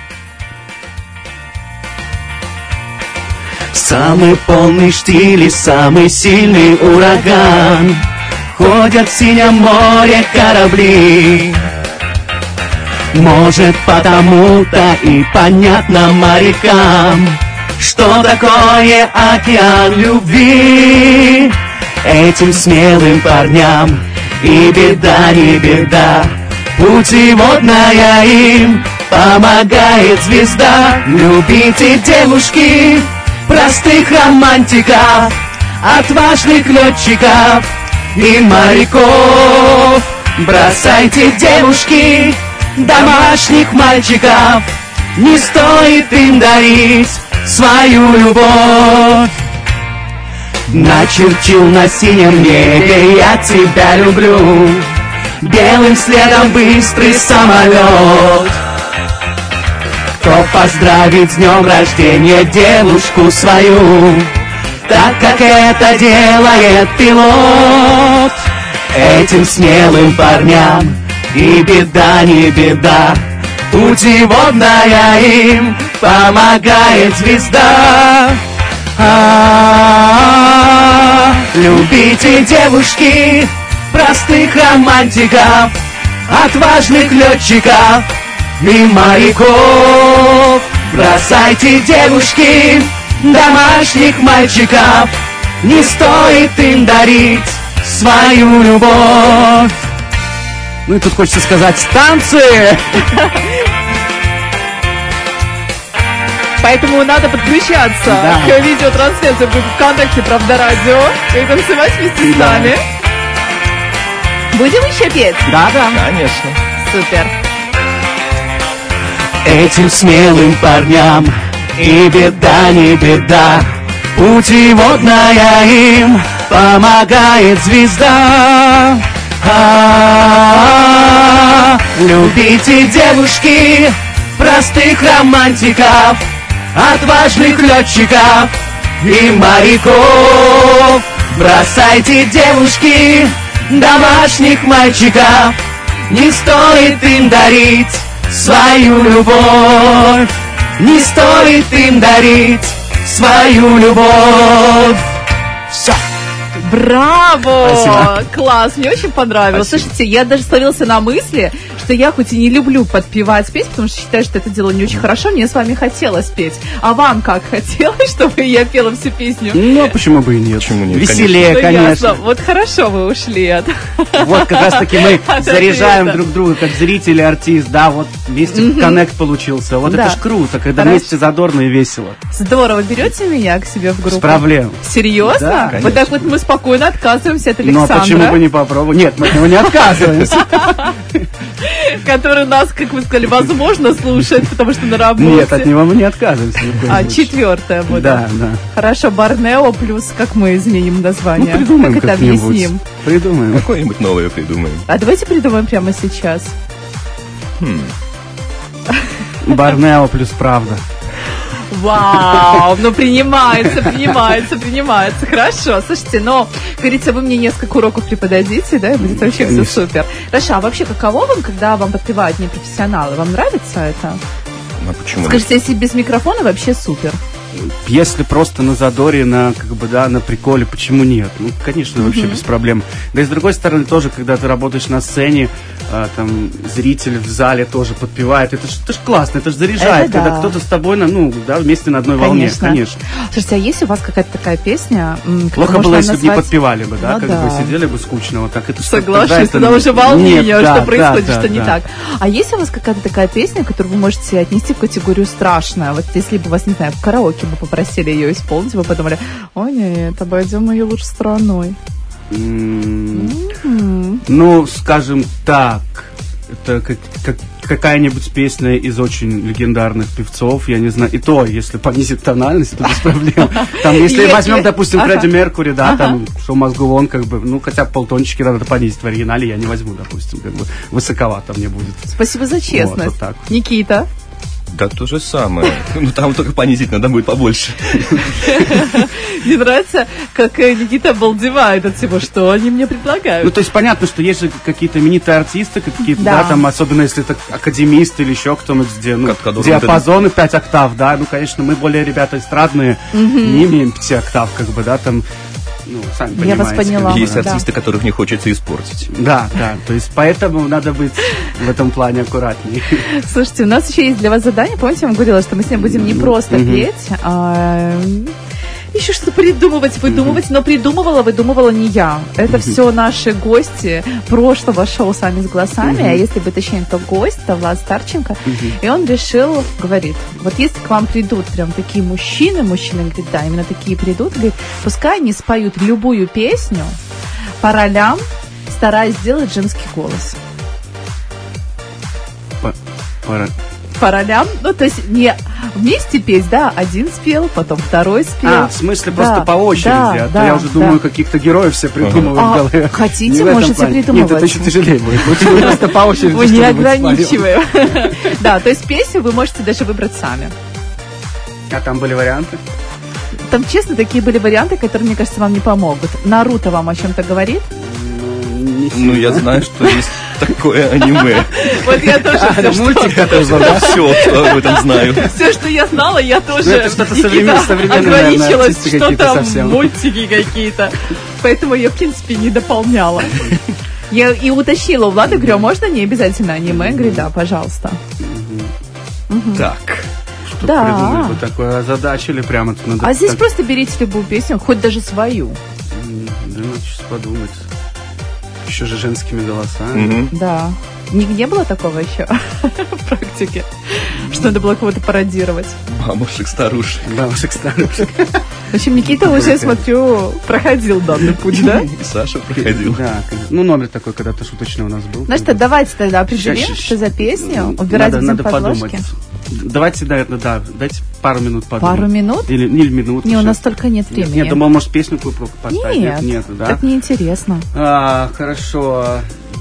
Самый полный штиль и самый сильный ураган. Ходят в синем море корабли. Может, потому-то и понятно морякам, что такое океан любви. Этим смелым парням и беда не беда, путеводная им помогает звезда. Любите девушки, простых романтиков, отважных летчиков и моряков. Бросайте, девушки, домашних мальчиков, не стоит им дарить свою любовь. Начертил на синем небе я тебя люблю, белым следом быстрый самолет. Кто поздравит с днем рождения девушку свою, так как это делает пилот. Этим смелым парням и беда не беда, путеводная им помогает звезда. А-а-а, любите девушки, простых романтиков, отважных летчиков и моряков. Бросайте, девушки, домашних мальчиков, не стоит им дарить свою любовь. Ну и тут хочется сказать станции. Поэтому надо подключаться да. к видеотрансляции будет ВКонтакте «Правда радио» и танцевать вместе с да. нами. Будем еще петь? Да, да. Конечно. Супер. Этим смелым парням и беда не беда, Путеводная им помогает звезда. А-а-а. Любите, девушки, простых романтиков, отважных летчиков и моряков. Бросайте, девушки, домашних мальчиков, не стоит им дарить свою любовь, не стоит им дарить свою любовь. Все. Браво! Спасибо. Класс, мне очень понравилось. Спасибо. Слушайте, я даже словился на мысли, что я хоть и не люблю подпевать петь, потому что считаю, что это дело не очень хорошо, мне с вами хотелось петь. А вам как хотелось, чтобы я пела всю песню? Ну, а почему бы и нет? Почему нет? Веселее, Ну, конечно. ясно. Вот хорошо вы ушли от... Вот как раз таки мы От заряжаем ответа. друг друга, как зритель и артист, да, вот вместе коннект получился. Вот Да. это ж круто, когда Хорошо. вместе задорно и весело. Здорово, берете меня к себе в группу? С проблем. Серьезно? Да, вот конечно. так вот мы спокойно отказываемся от Но Александра, почему бы не попробовать? Нет, мы от него не отказываемся. который нас, как вы сказали, возможно слушает, потому что на работе. Нет, от него мы не отказываемся. ни в коем А, случае. четвертое будет. Да, да. Хорошо, Борнео плюс, как мы изменим Ну, название? придумаем как это как-нибудь. объясним? Придумаем. Какое-нибудь новое придумаем. А давайте придумаем прямо сейчас. Борнео плюс правда. Вау, ну принимается, принимается, принимается. Хорошо, слушайте, но, как говорится, вы мне несколько уроков преподадите, да, и будет вообще все супер. Хорошо, а вообще каково вам, когда вам подпевают непрофессионалы? Вам нравится это? А почему? Скажите, если без микрофона, вообще супер. Если просто на задоре, на, как бы, да, на приколе, почему нет? Ну, конечно, вообще без проблем. Да и с другой стороны, тоже, когда ты работаешь на сцене, а, там, зритель в зале тоже подпевает, это ж, это ж классно, это ж заряжает, Это когда да. кто-то с тобой, на, ну, да, вместе на одной волне, конечно. Слушайте, а есть у вас какая-то такая песня, м, которую Плохо можно было, если бы не назвать- подпевали бы, да, Ну как да. бы сидели бы скучно, вот так. Это ж- Соглашусь, это- тогда уже волнение, Нет, что да, происходит, да, что да, не да. так. А есть у вас какая-то такая песня, которую вы можете отнести в категорию страшная? Вот если бы вас, не знаю, в караоке бы попросили ее исполнить, вы подумали, ой, нет, обойдем ее лучше стороной. М, М. Ну, скажем так, это как, как- какая-нибудь песня из очень легендарных певцов, я не знаю, и то, если понизит тональность, то без проблем. Там, если Если- возьмем, допустим, Ага. Фредди Меркури, да, там, что мозгу вон, как бы, ну, хотя бы полтончики надо понизить в оригинале, я не возьму, допустим, как бы, высоковато мне будет. Спасибо за честность. вот так. Никита. Да то же самое. Ну там только понизить надо будет побольше. Мне нравится, как э, Никита обалдевает от всего, что они мне Ну, предлагают. то есть понятно, что есть же какие-то именитые артисты, какие-то, Да. да, там, особенно если это академист или еще кто-нибудь, где, ну, Как- который диапазоны пять октав, да, ну, конечно, мы более ребята эстрадные, не имеем пяти октав, как бы, да, там, ну, сами Я понимаете. вас поняла. как бы, Есть да. артисты, которых не хочется испортить. Да, да, то есть поэтому надо быть в этом плане аккуратнее. Слушайте, у нас еще есть для вас задание. Помните, я вам говорила, что мы с ним будем не просто петь, а еще что-то придумывать, выдумывать, но придумывала, выдумывала не я. Это все наши гости прошлого шоу «Сами с голосами», а если бы точнее, то гость, это Влад Старченко, и он решил, говорит, вот если к вам придут прям такие мужчины, мужчины, говорит, да, именно такие придут, говорит, пускай они споют любую песню по ролям, стараясь сделать женский голос. По- пора- По ролям, ну, то есть не вместе петь, да, один спел, потом второй спел. А, в смысле, Да, просто по очереди, да, а то да, я уже думаю, да. каких-то героев все придумывают А в голове. хотите, Не в этом можете плане. придумывать. Нет, это еще тяжелее будет. Лучше вы просто по очереди Мы не что-нибудь споем. ограничиваем. Да, то есть песню вы можете даже выбрать сами. А там были варианты? Там, честно, такие были варианты, которые, мне кажется, вам не помогут. Наруто вам о чем-то говорит? Не Ну, я сильно. знаю, что есть такое аниме. Вот я тоже все, что, Мультик такой был, да? Все, что об этом знаю. все, что я знала, я тоже Ну, это что-то Никита, современ- современные, наверное, ограничилась, артисты что какие-то там совсем. мультики какие-то. Поэтому я, в принципе, не дополняла. Я и уточнила у Влада, говорю, а можно не обязательно аниме? Говорит, да, пожалуйста. Так. Что Да. придумали бы такое, озадачили прямо. тут надо А здесь так- просто берите любую песню, хоть даже свою. М, Да, надо сейчас подумать. Еще же женскими голосами. Мгм. Да. Не, не было такого еще в практике, что надо было кого-то пародировать. Бабушек, старушек. В Бабушек старушек. общем, Никита уже, я смотрю, проходил данный путь, да? И Саша проходил. Да, конечно. Ну, номер такой когда-то шуточный у нас был. Ну что, давайте тогда определим, Щас, щас, что за песню. Надо, Убирать будем надо подложки. подумать. Давайте, наверное, да, дайте пару минут подумать. Пару минут? Или, или минуту. Не, у сейчас. нас только нет времени. Нет, нет, думал, может, песню какую поставить? Нет, нет, да? так неинтересно. А, хорошо.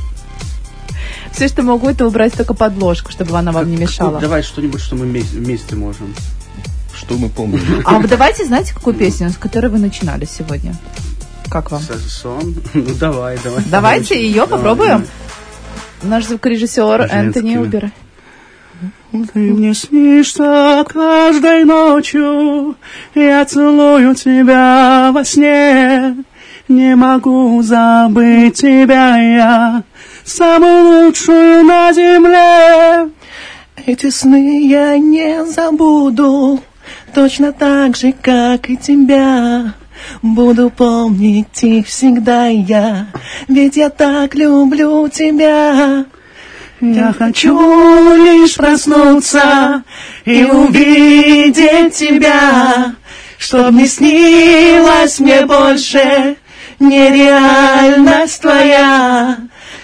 Все, что могу, это убрать только подложку, чтобы она вам не мешала. Как, давай что-нибудь, что мы вместе, вместе можем. Что мы помним? А вы давайте, знаете, какую песню, с которой вы начинали сегодня? Как вам? Сон? Ну, давай, давай. Давайте ее давай, попробуем. Наш звукорежиссер Энтони Убер. Ты мне снишься каждой ночью, я целую тебя во сне. Не могу забыть тебя я, самую лучшую на земле. Эти сны я не забуду, точно так же, как и тебя. Буду помнить их всегда я, ведь я так люблю тебя. Я хочу лишь проснуться и увидеть тебя, чтоб не снилась мне больше нереальность твоя.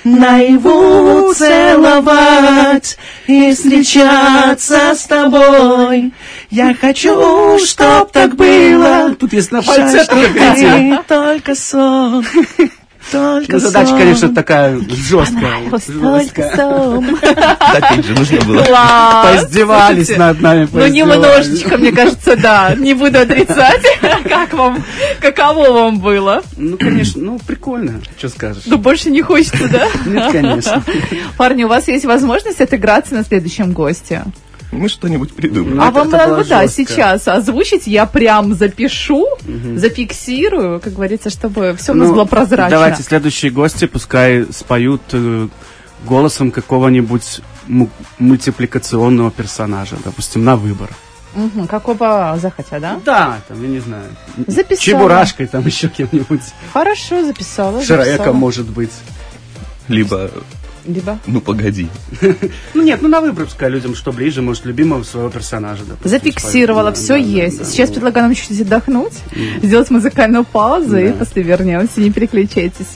Наяву целовать и встречаться с тобой. Я хочу, чтоб так было. Тут есть на Жаль, что пальце. ты только сон. Только Ну, задача, сон. конечно, такая жесткая. Только жесткая. сон. Опять же, нужно было. Класс. Поиздевались Слушайте, над нами. Ну, поиздевались. немножечко, мне кажется, да. Не буду отрицать. Как вам, каково вам было? Ну, конечно, ну, прикольно. Что скажешь? Ну, больше не хочется, да? Нет, конечно. Парни, у вас есть возможность отыграться на следующем госте. Мы что-нибудь придумаем. Ну, а это- вам это надо, было да, жестко. сейчас озвучить, я прям запишу, зафиксирую, как говорится, чтобы все у нас Ну, было прозрачно. Давайте следующие гости пускай споют э, голосом какого-нибудь му- мультипликационного персонажа, допустим, на выбор. Мгм, какого захотя, да? Да, там, я не знаю. Записала. Чебурашкой, там еще кем-нибудь. Хорошо, записала. Шреком, записала. может быть. Либо, Либо ну погоди. Ну нет, ну на выбор пускай людям, что ближе, может, любимого своего персонажа. допустим, зафиксировала, споют. все Да, да, есть. да, Сейчас да. предлагаю нам чуть-чуть отдохнуть, сделать музыкальную паузу и Да. после вернемся. Не переключайтесь.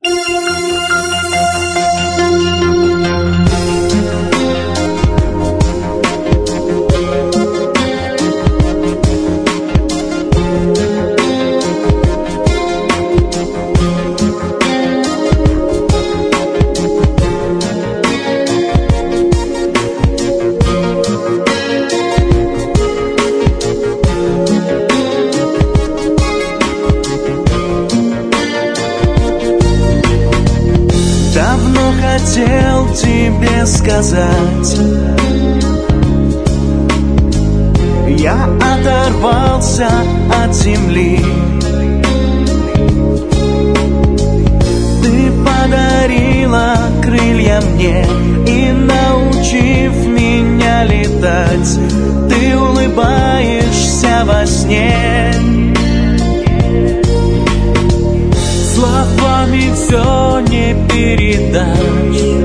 Давно хотел тебе сказать, я оторвался от земли. Ты подарила крылья мне и, научив меня летать, ты улыбаешься во сне. Словами все не передашь,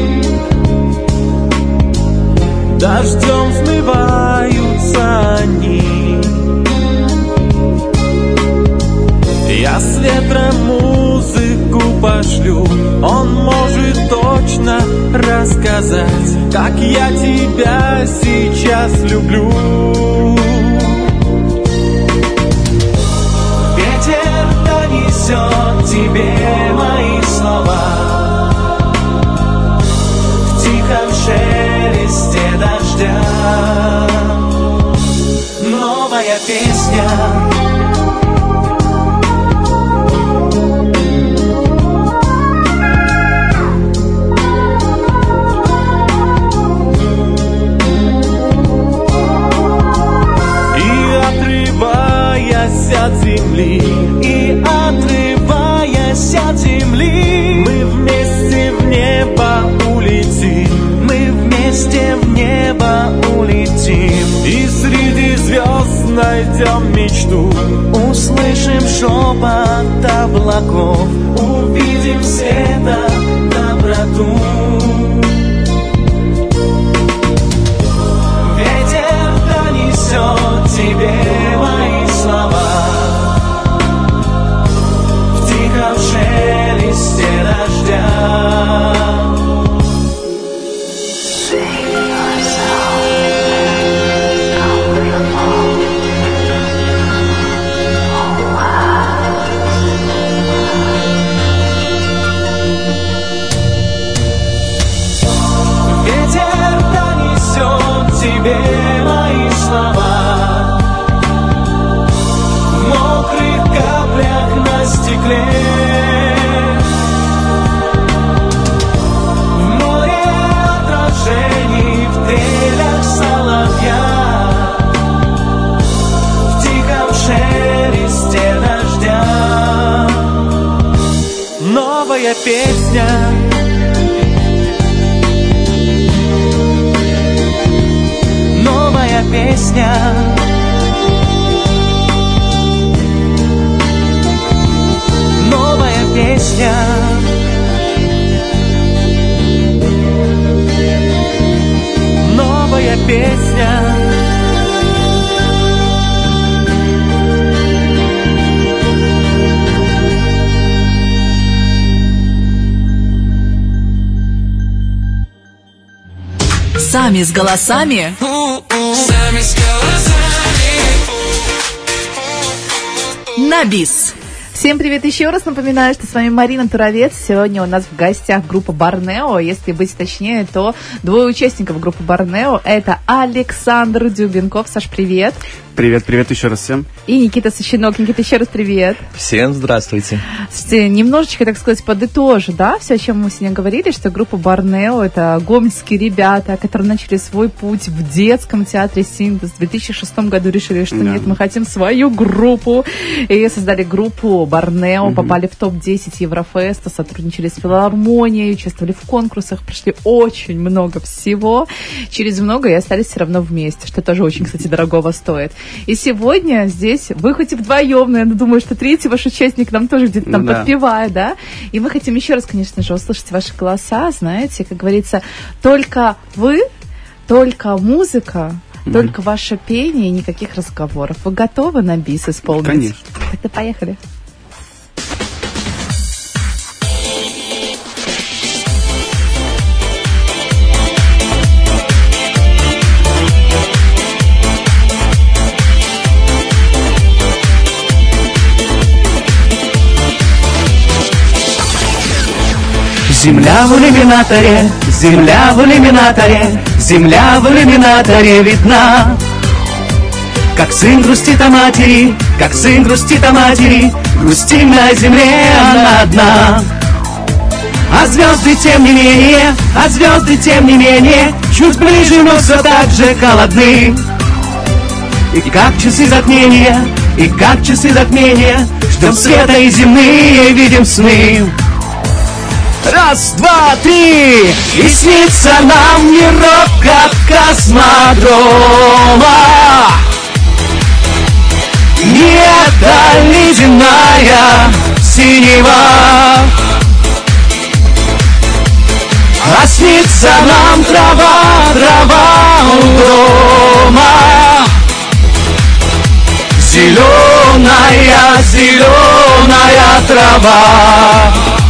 дождем смываются они. Я с ветром музыку пошлю, он может точно рассказать, как я тебя сейчас люблю. Ветер донесет тебе мои слова в тихом шелесте дождя. Новая песня. От земли и отрываясь от земли, мы вместе в небо улетим, мы вместе в небо улетим, и среди звезд найдем мечту, услышим шепот облаков, увидим света доброту. Ветер донесет тебе мои слова в тихом шелесте дождя. Сами с голосами. Сами с голосами. На бис. Всем привет еще раз. Напоминаю, что с вами Марина Туровец. Сегодня у нас в гостях группа Борнео. Если быть точнее, то двое участников группы Борнео. Это Александр Дюбенков. Саш, привет. Привет, привет еще раз всем. И Никита Сощенок. Никита, еще раз привет. Всем здравствуйте. Слушайте, немножечко, так сказать, подытожу, да, все, о чем мы сегодня говорили, что группа Борнео — это гомельские ребята, которые начали свой путь в детском театре «Синтез». В две тысячи шестом году решили, что Да. нет, мы хотим свою группу. И создали группу Борнео, попали в топ десять Еврофеста, сотрудничали с филармонией, участвовали в конкурсах, прошли очень много всего. Через много и остались все равно вместе, что тоже очень, кстати, дорогого стоит. И сегодня здесь вы хоть и вдвоем, но я думаю, что третий ваш участник нам тоже где-то там Да. подпевает, да? И мы хотим еще раз, конечно же, услышать ваши голоса, знаете, как говорится, только вы, только музыка, Мгм. только ваше пение и никаких разговоров. Вы готовы на бис исполнить? Конечно. Тогда поехали. Земля в иллюминаторе, земля в иллюминаторе, земля в иллюминаторе видна. Как сын грустит о матери, как сын грустит о матери, грустим на земле она одна. А звезды тем не менее, а звезды тем не менее, чуть ближе, но все так же холодны. И как часы затмения, и как часы затмения, ждем света и земные видим сны. Раз, два, три, и снится нам мирок, как космодрома. Не эта ледяная синева, а снится нам трава, трава у дома. Зеленая, зеленая трава.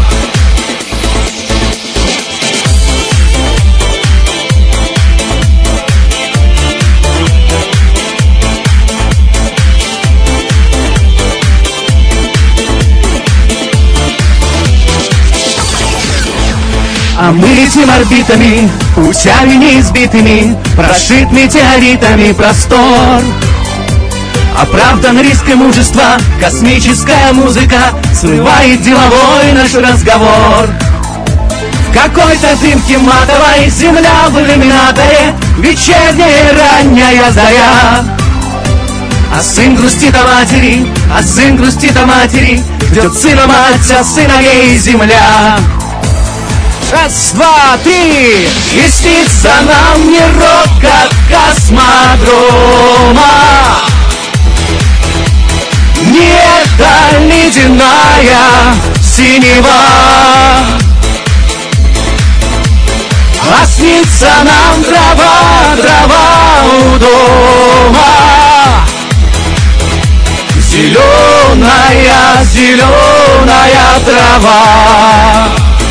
А мы летим орбитами, путями неизбитыми, прошит метеоритами простор. Оправдан риск и мужество, космическая музыка смывает деловой наш разговор. В какой-то дымке матовой земля в иллюминаторе, вечерняя ранняя заря. А сын грустит о матери, а сын грустит о матери, ждет сына мать, а сына ей земля. Раз, два, три, и снится нам мирок, как космодрома. Не эта ледяная синева, а снится нам трава, трава у дома. Зеленая, зеленая трава.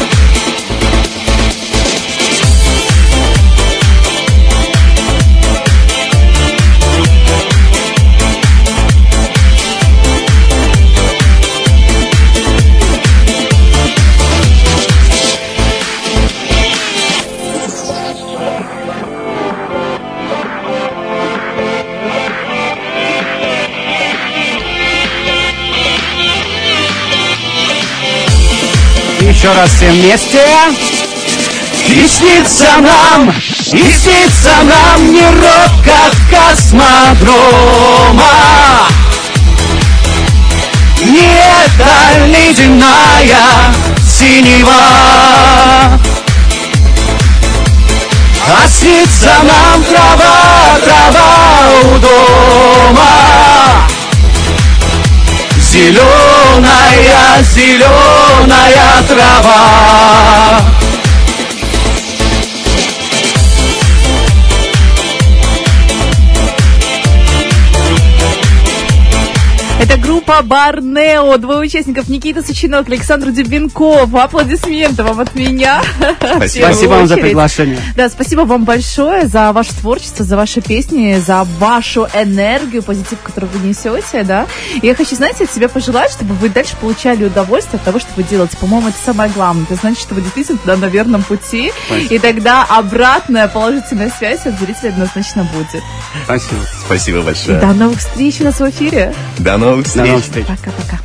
Еще раз все вместе. И снится нам, и снится нам мирок, как космодрома. Не эта ледяная синева, а снится нам трава, трава у дома. Зеленая, зеленая трава. Это группа Барнео, двое участников Никита Сучинок, Александр Дебенков. Аплодисменты вам от меня. Спасибо. Спасибо вам за приглашение. Да, спасибо вам большое за ваше творчество, за ваши песни, за вашу энергию, позитив, который вы несете, да. И я хочу, знаете, от себя пожелать, чтобы вы дальше получали удовольствие от того, что вы делаете. По-моему, это самое главное. Это значит, что вы действительно да, на верном пути. Спасибо. И тогда обратная положительная связь от зрителей однозначно будет. Спасибо. Спасибо большое. До новых встреч у нас в эфире. До новых встреч. До новых встреч. Пока-пока.